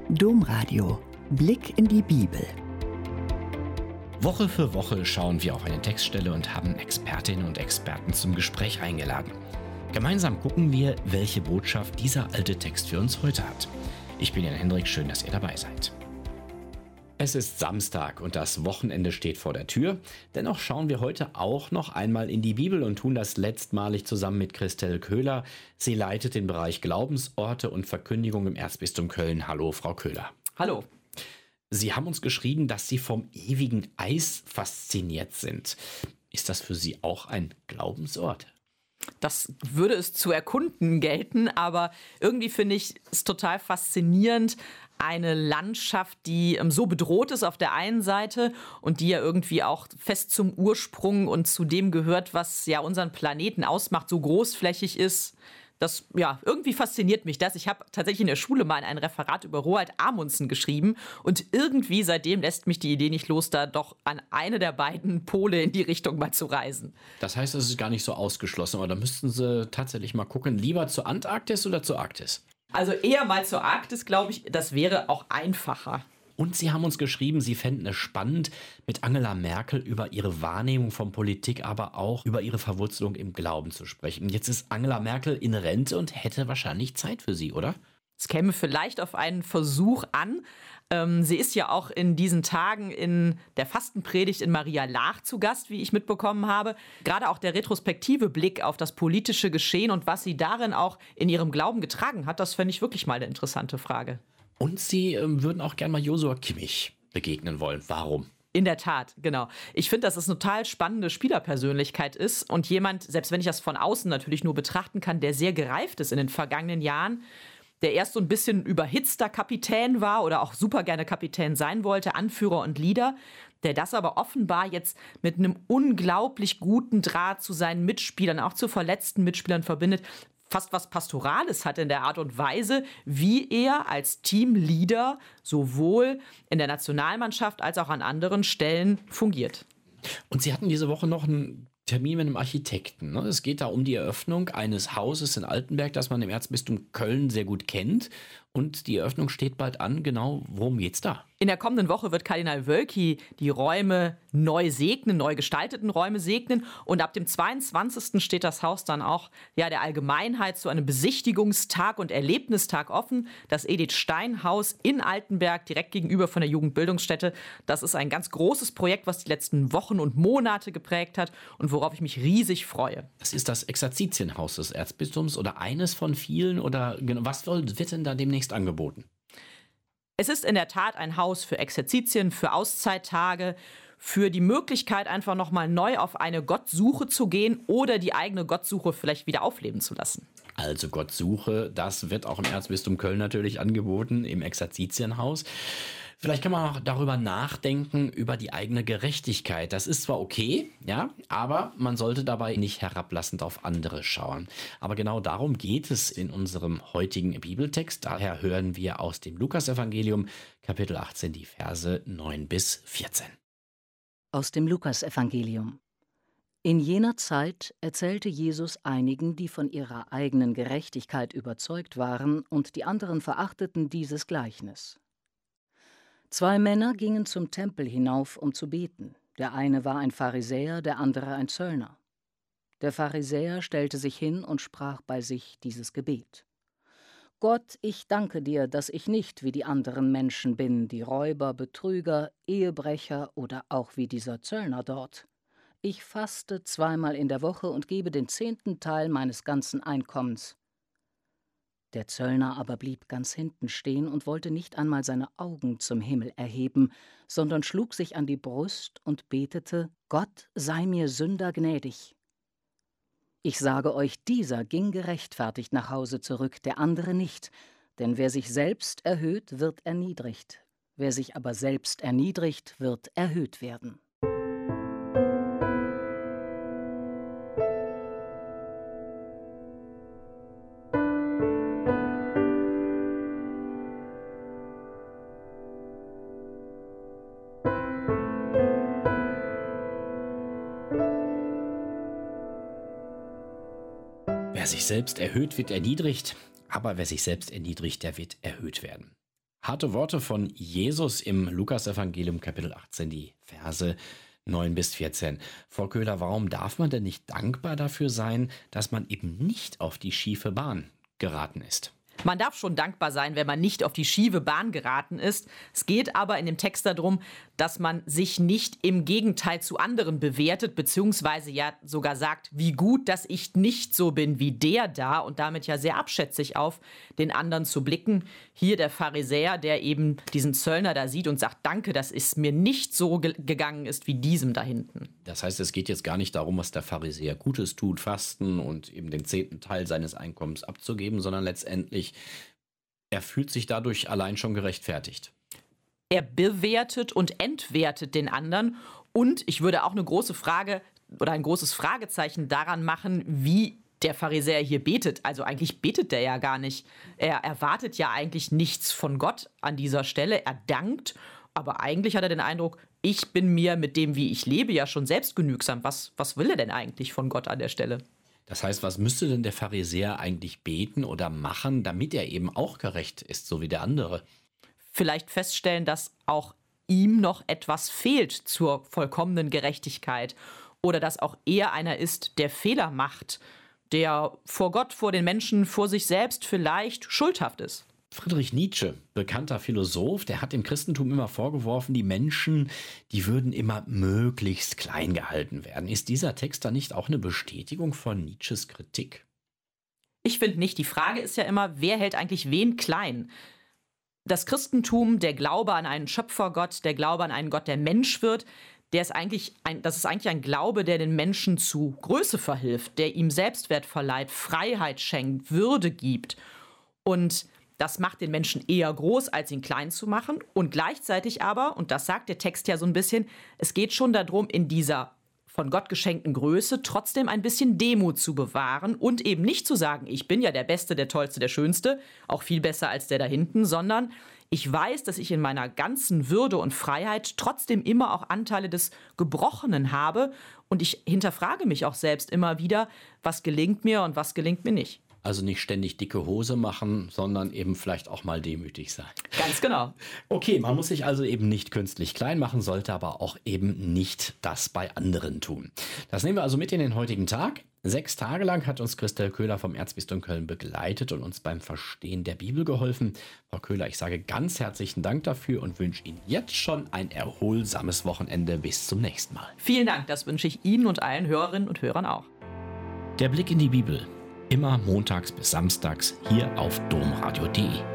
Domradio. Blick in die Bibel. Woche für Woche schauen wir auf eine Textstelle und haben Expertinnen und Experten zum Gespräch eingeladen. Gemeinsam gucken wir, welche Botschaft dieser alte Text für uns heute hat. Ich bin Jan Hendrik, schön, dass ihr dabei seid. Es ist Samstag und das Wochenende steht vor der Tür. Dennoch schauen wir heute auch noch einmal in die Bibel und tun das letztmalig zusammen mit Christel Köhler. Sie leitet den Bereich Glaubensorte und Verkündigung im Erzbistum Köln. Hallo, Frau Köhler. Hallo. Sie haben uns geschrieben, dass Sie vom ewigen Eis fasziniert sind. Ist das für Sie auch ein Glaubensort? Das würde es zu erkunden gelten, aber irgendwie finde ich es total faszinierend, eine Landschaft, die so bedroht ist auf der einen Seite und die ja irgendwie auch fest zum Ursprung und zu dem gehört, was ja unseren Planeten ausmacht, so großflächig ist. Das, ja, irgendwie fasziniert mich das. Ich habe tatsächlich in der Schule mal ein Referat über Roald Amundsen geschrieben und irgendwie seitdem lässt mich die Idee nicht los, da doch an eine der beiden Pole in die Richtung mal zu reisen. Das heißt, es ist gar nicht so ausgeschlossen, aber da müssten Sie tatsächlich mal gucken, lieber zur Antarktis oder zur Arktis? Also eher mal zur Arktis, glaube ich, das wäre auch einfacher. Und Sie haben uns geschrieben, Sie fänden es spannend, mit Angela Merkel über ihre Wahrnehmung von Politik, aber auch über ihre Verwurzelung im Glauben zu sprechen. Jetzt ist Angela Merkel in Rente und hätte wahrscheinlich Zeit für Sie, oder? Es käme vielleicht auf einen Versuch an. Sie ist ja auch in diesen Tagen in der Fastenpredigt in Maria Laach zu Gast, wie ich mitbekommen habe. Gerade auch der retrospektive Blick auf das politische Geschehen und was sie darin auch in ihrem Glauben getragen hat, das fände ich wirklich mal eine interessante Frage. Und Sie würden auch gerne mal Josua Kimmich begegnen wollen. Warum? In der Tat, genau. Ich finde, dass es eine total spannende Spielerpersönlichkeit ist und jemand, selbst wenn ich das von außen natürlich nur betrachten kann, der sehr gereift ist in den vergangenen Jahren, der erst so ein bisschen überhitzter Kapitän war oder auch super gerne Kapitän sein wollte, Anführer und Leader, der das aber offenbar jetzt mit einem unglaublich guten Draht zu seinen Mitspielern, auch zu verletzten Mitspielern verbindet, fast was Pastorales hat in der Art und Weise, wie er als Teamleader sowohl in der Nationalmannschaft als auch an anderen Stellen fungiert. Und Sie hatten diese Woche noch einen Termin mit einem Architekten. Ne? Es geht da um die Eröffnung eines Hauses in Altenberg, das man im Erzbistum Köln sehr gut kennt. Und die Eröffnung steht bald an. Genau, worum geht's da? In der kommenden Woche wird Kardinal Wölki die Räume neu segnen, neu gestalteten Räume segnen. Und ab dem 22. steht das Haus dann auch der Allgemeinheit zu einem Besichtigungstag und Erlebnistag offen. Das Edith Stein Haus in Altenberg, direkt gegenüber von der Jugendbildungsstätte. Das ist ein ganz großes Projekt, was die letzten Wochen und Monate geprägt hat und worauf ich mich riesig freue. Das ist das Exerzitienhaus des Erzbistums oder eines von vielen? Oder was wird denn da demnächst angeboten? Es ist in der Tat ein Haus für Exerzitien, für Auszeittage, für die Möglichkeit, einfach nochmal neu auf eine Gottsuche zu gehen oder die eigene Gottsuche vielleicht wieder aufleben zu lassen. Also Gottsuche, das wird auch im Erzbistum Köln natürlich angeboten, im Exerzitienhaus. Vielleicht kann man auch darüber nachdenken, über die eigene Gerechtigkeit. Das ist zwar okay, ja, aber man sollte dabei nicht herablassend auf andere schauen. Aber genau darum geht es in unserem heutigen Bibeltext. Daher hören wir aus dem Lukasevangelium, Kapitel 18, die Verse 9 bis 14. Aus dem Lukasevangelium. In jener Zeit erzählte Jesus einigen, die von ihrer eigenen Gerechtigkeit überzeugt waren, und die anderen verachteten dieses Gleichnis. 2 Männer gingen zum Tempel hinauf, um zu beten. Der eine war ein Pharisäer, der andere ein Zöllner. Der Pharisäer stellte sich hin und sprach bei sich dieses Gebet: Gott, ich danke dir, dass ich nicht wie die anderen Menschen bin, die Räuber, Betrüger, Ehebrecher oder auch wie dieser Zöllner dort. Ich faste 2-mal in der Woche und gebe den 10. Teil meines ganzen Einkommens. Der Zöllner aber blieb ganz hinten stehen und wollte nicht einmal seine Augen zum Himmel erheben, sondern schlug sich an die Brust und betete: Gott sei mir Sünder gnädig. Ich sage euch, dieser ging gerechtfertigt nach Hause zurück, der andere nicht. Denn wer sich selbst erhöht, wird erniedrigt. Wer sich aber selbst erniedrigt, wird erhöht werden. Wer sich selbst erhöht, wird erniedrigt, aber wer sich selbst erniedrigt, der wird erhöht werden. Harte Worte von Jesus im Lukasevangelium Kapitel 18, die Verse 9 bis 14. Frau Köhler, warum darf man denn nicht dankbar dafür sein, dass man eben nicht auf die schiefe Bahn geraten ist? Man darf schon dankbar sein, wenn man nicht auf die schiefe Bahn geraten ist. Es geht aber in dem Text darum, dass man sich nicht im Gegenteil zu anderen bewertet, beziehungsweise ja sogar sagt, wie gut, dass ich nicht so bin wie der da und damit ja sehr abschätzig auf den anderen zu blicken. Hier der Pharisäer, der eben diesen Zöllner da sieht und sagt, danke, dass es mir nicht so gegangen ist wie diesem da hinten. Das heißt, es geht jetzt gar nicht darum, was der Pharisäer Gutes tut, fasten und eben den 10. Teil seines Einkommens abzugeben, sondern letztendlich, er fühlt sich dadurch allein schon gerechtfertigt. Er bewertet und entwertet den anderen. Und ich würde auch eine große Frage oder ein großes Fragezeichen daran machen, wie der Pharisäer hier betet. Also eigentlich betet der ja gar nicht. Er erwartet ja eigentlich nichts von Gott an dieser Stelle. Er dankt, aber eigentlich hat er den Eindruck, ich bin mir mit dem, wie ich lebe, ja schon selbst genügsam. Was will er denn eigentlich von Gott an der Stelle? Das heißt, was müsste denn der Pharisäer eigentlich beten oder machen, damit er eben auch gerecht ist, so wie der andere? Vielleicht feststellen, dass auch ihm noch etwas fehlt zur vollkommenen Gerechtigkeit oder dass auch er einer ist, der Fehler macht, der vor Gott, vor den Menschen, vor sich selbst vielleicht schuldhaft ist. Friedrich Nietzsche, bekannter Philosoph, der hat dem Christentum immer vorgeworfen, die Menschen, die würden immer möglichst klein gehalten werden. Ist dieser Text dann nicht auch eine Bestätigung von Nietzsches Kritik? Ich finde nicht. Die Frage ist ja immer, wer hält eigentlich wen klein? Das Christentum, der Glaube an einen Schöpfergott, der Glaube an einen Gott, der Mensch wird, das ist eigentlich ein Glaube, der den Menschen zu Größe verhilft, der ihm Selbstwert verleiht, Freiheit schenkt, Würde gibt. Und das macht den Menschen eher groß, als ihn klein zu machen. Und gleichzeitig aber, und das sagt der Text ja so ein bisschen, es geht schon darum, in dieser von Gott geschenkten Größe trotzdem ein bisschen Demut zu bewahren und eben nicht zu sagen, ich bin ja der Beste, der Tollste, der Schönste, auch viel besser als der da hinten, sondern ich weiß, dass ich in meiner ganzen Würde und Freiheit trotzdem immer auch Anteile des Gebrochenen habe und ich hinterfrage mich auch selbst immer wieder, was gelingt mir und was gelingt mir nicht. Also nicht ständig dicke Hose machen, sondern eben vielleicht auch mal demütig sein. Ganz genau. Okay, man muss sich also eben nicht künstlich klein machen, sollte aber auch eben nicht das bei anderen tun. Das nehmen wir also mit in den heutigen Tag. 6 Tage lang hat uns Christel Köhler vom Erzbistum Köln begleitet und uns beim Verstehen der Bibel geholfen. Frau Köhler, ich sage ganz herzlichen Dank dafür und wünsche Ihnen jetzt schon ein erholsames Wochenende. Bis zum nächsten Mal. Vielen Dank, das wünsche ich Ihnen und allen Hörerinnen und Hörern auch. Der Blick in die Bibel. Immer montags bis samstags hier auf domradio.de.